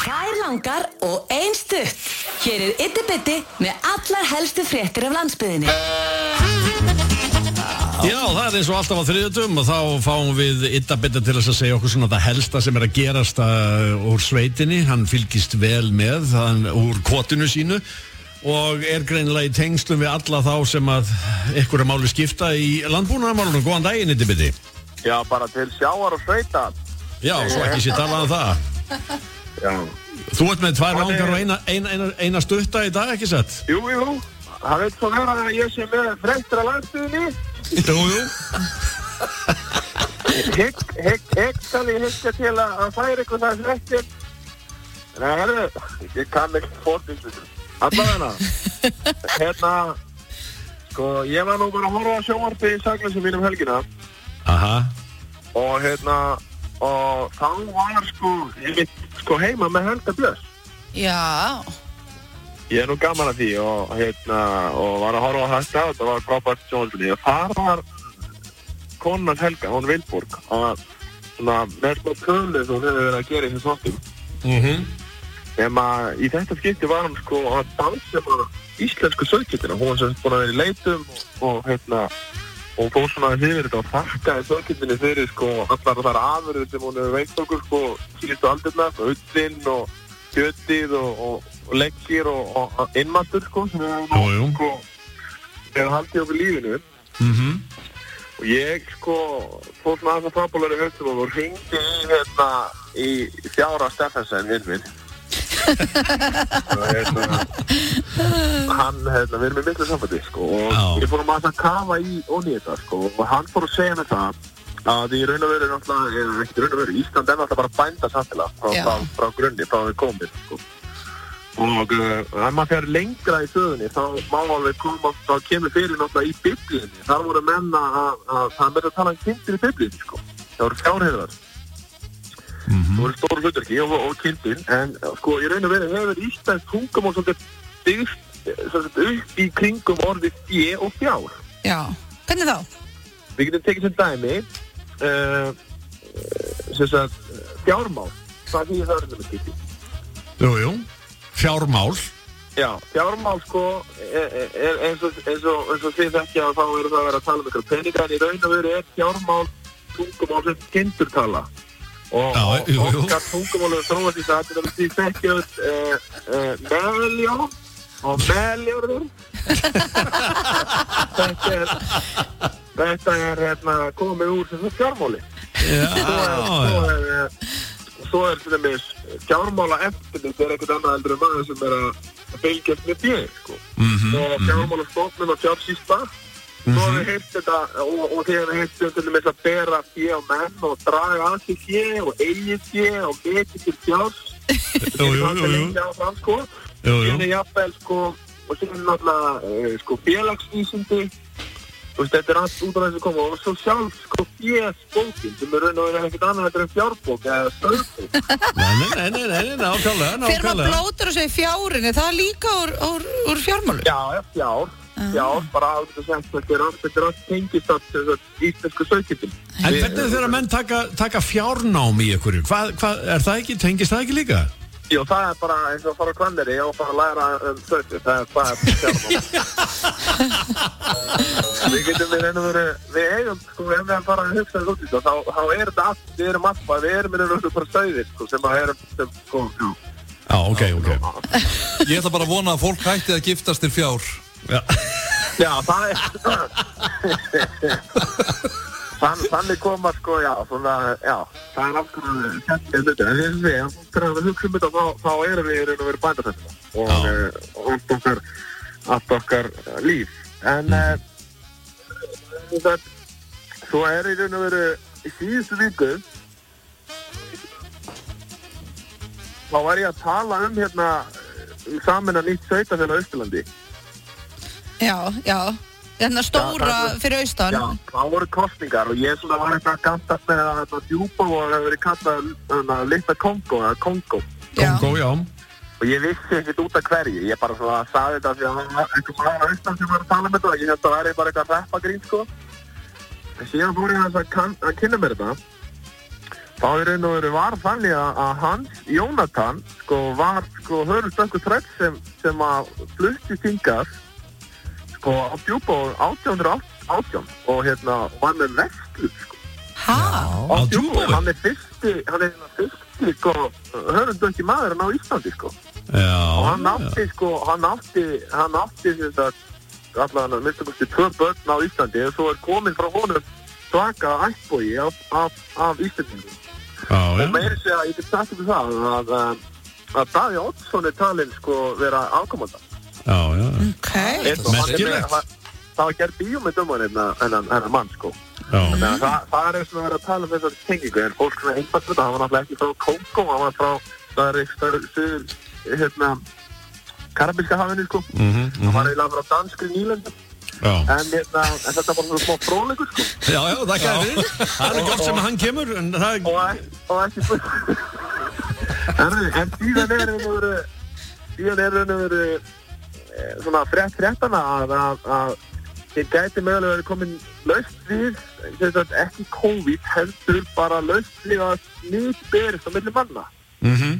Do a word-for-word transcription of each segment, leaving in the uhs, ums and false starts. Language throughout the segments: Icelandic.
Tvær langar og ein stutt. Hér er Iddi Biddi með allar helstu fréttir af landsbyggðinni. Já, það er eins og alltaf á þriðjudum og þá fáum við Idda Bidda til þess að segja okkur svona það helsta sem er að gerast uh, úr sveitinni. Hann fylgist vel með þann, úr kotinu sínu og er greinilega í tengslum við alla þá sem að ykkur er máli skipta í landbúnaðarmálunum. Góðan daginn, Iddi Biddi. Já, bara til sjávar og sveita. Já, svo ekki sé talað um það. Já. Þú ert með tvær langar og eina, eina, eina, eina stutta í dag, ekki sett? Jú, jú. Það veit svo vera að ég sé með fréttir af landsbyggðinni. Jú, jú. Hygg, hygg, hygg, kann ég hyggja til að, að færa ykkur það fréttir. Nei, herru, ég kann ekki fórtingslutur. Allavega, hérna, sko, ég var nú bara að horfa á sjónvarpi í Sakleysi mínum helgina. Aha. Og hérna, og þá var sko, ég veit, sko heima með Helga Björns. Já. Ég er nú gaman að því og hérna, og var að horfa á þetta og þetta var frábært sjónvarpinni. Og þar var konan Helga, hún Vilborg, að svona með smá tölu sem hún hefur verið að gera í þessum þáttum. Mhm. Þegar að í þetta skipti var hann sko að dansa bara íslensku sögkjöldina. Hún var sem búin að vera í leitum og, og hérna, og fór svona að yfir þetta og þakkaði sögkjöldinni fyrir sko allar þar afurðir sem hún hefur veikt okkur sko síðustu aldirnar, ullinn og kjötið og, og, og leggir og, og, og innmatur sko sem við hefum sko hefur haldið okkur lífinu. Mhm. Og ég sko fór svona aðeins að frábólari höstum og hringdi í hérna í Fjára Steffensen vinn minn. og hérna hann, hérna, við erum með miklu sambandi sko og Já. ég fór að að kafa í onni þetta sko og hann fór að segja mér það að í raun og veru náttúrulega, eða ekki raun og veru, Ísland er náttúrulega bara bænda samfélag frá, Já. frá, frá grunni, frá við komið sko og uh, ef maður fer lengra í sögunni þá má alveg koma, þá kemur fyrir náttúrulega í biblíunni, þar voru menn að, að það er með að tala um kindir í biblíunni sko, það voru fjárheiðar. Mhm. Það voru stóru hlutverki og, og kindin, en sko í raun og veru hefur Íslands tungumál svolítið byggst svolítið upp í kringum orðið fé og fjár. Já. Hvernig þá? Við getum tekið sem dæmi, uh, sem sagt, fjármál, hvað því það er með skipti? Jú, jú. Fjármál. Já, fjármál sko, er, er eins og, eins og, eins og þið þekkja að þá eru það að vera að tala um ykkur peninga, en í raun og veru er fjármál tungumál sem kindur tala. Og, Já, og jú, jú. okkar tungumálur þróast í það til að við þekkjum uh, uh, meðljón og meðljórður. þetta er, þetta er hérna, komið úr sem fjármáli. Já, Svo er, svo já. er, uh, svo er til dæmis fjármála eftirlit er eitthvað annað heldur en maður sem er að fylgjast með fé, sko. Mhm, Og fjármála stofnun og fjársýsla. Svo hefur við heyrt þetta og, og þið hefur heyrt um til dæmis að bera fé á menn og draga að sig fé og eigið fé og geti til fjárs. Jú, jú, jú, jú. Lengi áfram, sko. Jú, jú. Síðan er jafnvel, sko, og síðan er náttúrulega, uh, sko, félagsvísindi. Þú veist, þetta er allt út af þessu koma. Og svo sjálf, sko, fésbókin sem er raun og verið ekkert annað heldur en fjárbók eða stöðbók. Nei, nei, nei, nei, nei, nákvæmlega, Fyrir maður nákvæmlega. blótur og segir fjárinni, það er líka úr, úr, úr fjármálu? Já, já, fjár. Fjár, bara að þetta sem þetta er allt, þetta er allt tengist að íslensku sögkjöldin. En hvernig er þegar menn taka, taka fjárnám í ykkur? Hvað, hvað, er það ekki, tengist það ekki líka? Jú, það er bara eins og að fara á Hvanneyri og fara að læra um sögkjöld, það er bara fjármál. Við getum við reynum verið, við eigum, sko, ef við erum bara að hugsa það út í það, þá, þá er þetta allt, við erum allt, við erum við erum bara sögðir, sko, sem að erum, sem, sko, já. Já, ok, ok. Ég ætla bara að vona að fólk hætti að giftast til fjár. Já. Já, það er Þann, Þannig koma sko, já, svona, já það er algjörlega kjærlega hluti en þess að segja, þegar við hugsa um þetta þá, þá erum við í raun og veru bændasættina og, uh, og allt okkar allt okkar líf en mm. uh, það, svo er í raun og veru í síðustu viku þá var ég að tala um hérna um samin að nýtt sveitarfélag á Austurlandi. Já, já. Þannig stóra Já, það- fyrir austan. Já, það voru kostningar og ég svona var eitthvað að kantast með að þetta djúpa og það hefur verið kallað hana, litla Kongo eða Kongo Já. Kongo, já. og ég vissi ekkert út af hverju, ég bara svona sagði þetta því að það var einhver maður á Ísland sem var að tala með þetta og ég held að það væri bara eitthvað reppagrín sko en síðan fór ég aðeins að, kann, að kynna mér þetta þá í raun og veru var þannig að, að Hans Jónatan sko var sko hörustökkur þræll sem, sem að flutti hingað sko á Djúpavogi átján hundruð og átján og hérna var með verslu sko. Hæ? Á Djúpavogi, hann er fyrsti, hann er hérna fyrsti sko hörustökki maðurinn á Íslandi sko. Já. Og hann átti sko, hann átti, hann átti þess að allavega minnst okkur tvö börn á Íslandi og svo er komin frá honum svaka ættbogi af, af, af Íslandingum. Já, já. Og meiri segja, ég get sagt ykkur það að, að, að Davíð Oddsson er talinn sko vera afkomanda. Já, já. Ok. Merkilegt. Það var gerð bíómynd um hann hennan hennan mann sko. Já. Þannig að það, það er eins og að vera að tala um þessar tengingu en fólk svona einfalt þetta, hann var náttúrulega ekki frá Kóngó, hann var frá það er eitthvað hérna Karabíska hafinu sko. Mhm. Hann var eiginlega frá danskri nýlendu. Já. En, hérna, en þetta var svona smá fróðleikur sko. Já, já, það kæði fyrir. Það er ekki oft sem hann kemur, en það... Og, og ekki fyrir. en, en síðan er hann veru, síðan er hann veru svona frétt fréttana að, að, að þið gæti mögulega verið komin laust við, sagt, ekki COVID, heldur bara laust við að nýtt berist á milli manna. Mhm.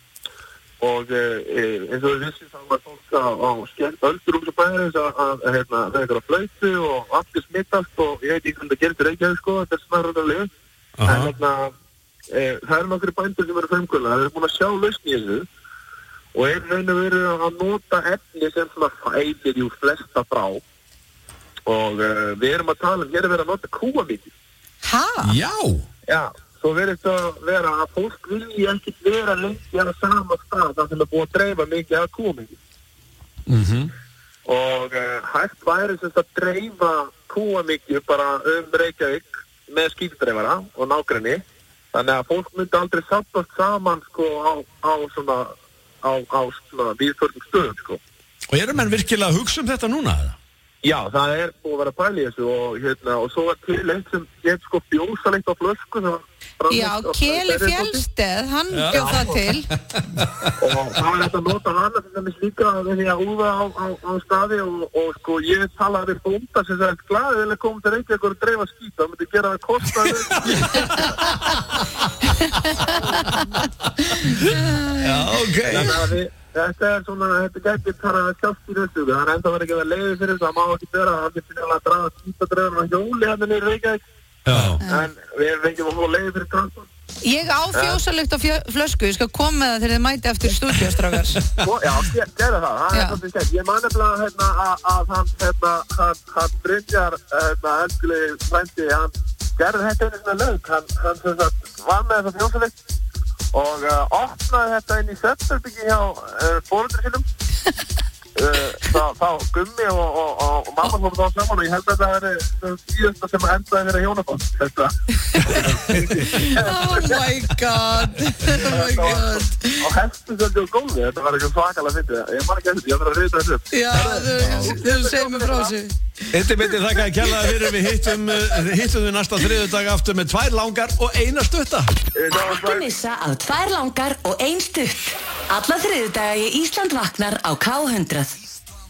Og e, eins og við vissum þá var fólk á, á skemmt öldur úr þessu bæðis að, að, að hérna, það er eitthvað flautu og allir smittast og ég veit ekki hvernig það gerist í Reykjavík sko, þetta er svona ræðarlega. En hérna, e, það eru nokkri bændur sem eru frumkvöla, það eru búin að sjá lausn í þessu og er raun og veru að nota efni sem svona fælir jú flesta frá og e, við erum að tala um, hér er verið að nota kúamíti. Hæ? Já. Já. Svo verður þetta vera að fólk vilji ekki vera lengi á sama stað þar sem er búið að dreifa mikið af kúamíti. Mhm. Og uh, hægt væri sem að dreifa kúamíti bara um Reykjavík með skítdreifara og nágrenni. Þannig að fólk myndi aldrei sattast saman sko á, á svona, á, á svona viðförnum stöðum sko. Og eru menn virkilega að hugsa um þetta núna? Já, það er búið að vera pæli þessu og hérna, og svo er til eitt sem get sko bjósalegt á flösku sem Já, Keli Fjellsteð, hann bjóð það til. Og það er þetta að nota hana sem er líka þessi að úða á, á, á staði og, og sko ég talaði við bónda sem sagði glaðið vilja koma til Reykjavík og dreifa skít, það myndi gera það kostaði. Já, ok. Þannig að við, þetta er svona, þetta gæti bara sjálft í þessu, það er enda verið ekki að leiði fyrir þess að það má ekki vera, það er fyrir að draga skítadreifarna á hjóli hann í Reykjavík. Já. En við fengjum að fá leiði fyrir transport. Ég á fjósalykt á fjö- flösku, ég skal koma með það þegar þið mæti eftir í stúdíu, strákar. Já, ge- gerðu það, það Já. er svolítið skemmt. Ég man nefnilega hérna, að, að hann, hérna, hann, hann Brynjar, hérna, elskulegi frændi, hann gerði þetta einu svona lög. Hann, hann sem sagt, var með þessa fjósalykt og uh, opnaði þetta inn í svefnherbyggi hjá uh, foreldri sínum. Uh, þá, þá Gummi og, og, og, og mamma fórum þá saman og ég held að það er það síðasta sem endaði þeirra hjónaband þetta Oh my god, oh my god. og hestu svolítið á gólfi, þetta var eitthvað svakalega fyndið ég man ekki eftir, ég var að reyta þessu upp Já, þú, þú segir mér frá þessu. Þetta myndi þakka að kella fyrir við hittum, uh, hittum við næsta þriðjudag aftur með tvær langar og eina stutta. Ekki missa að tvær langar og ein stutt. Alla þriðjudaga í Ísland vaknar á K hundrað.